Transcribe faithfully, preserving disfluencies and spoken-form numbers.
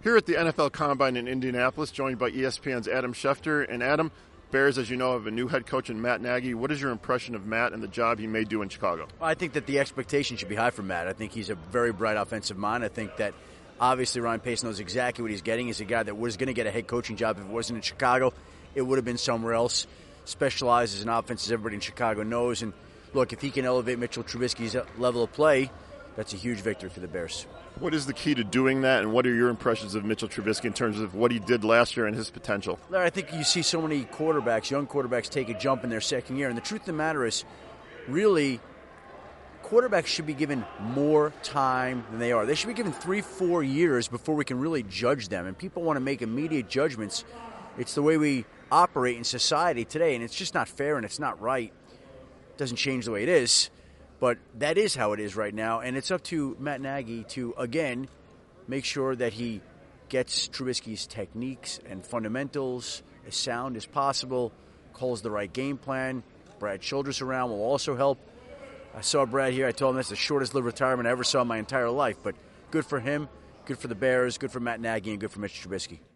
Here at the N F L Combine in Indianapolis, joined by E S P N's Adam Schefter. And Adam, Bears, as you know, have a new head coach in Matt Nagy. What is your impression of Matt and the job he may do in Chicago? I think that the expectation should be high for Matt. I think he's a very bright offensive mind. I think that obviously Ryan Pace knows exactly what he's getting. He's a guy that was going to get a head coaching job if it wasn't in Chicago. It would have been somewhere else. Specializes in offense, as everybody in Chicago knows. And look, if he can elevate Mitchell Trubisky's level of play, that's a huge victory for the Bears. What is the key to doing that, and what are your impressions of Mitchell Trubisky in terms of what he did last year and his potential? Larry, I think you see so many quarterbacks, young quarterbacks, take a jump in their second year. And the truth of the matter is, really, quarterbacks should be given more time than they are. They should be given three, four years before we can really judge them. And people want to make immediate judgments. It's the way we operate in society today, and it's just not fair and it's not right. It doesn't change the way it is. But that is how it is right now, and it's up to Matt Nagy to, again, make sure that he gets Trubisky's techniques and fundamentals as sound as possible, calls the right game plan. Brad Childress around will also help. I saw Brad here. I told him that's the shortest lived retirement I ever saw in my entire life, but good for him, good for the Bears, good for Matt Nagy, and good for Mitch Trubisky.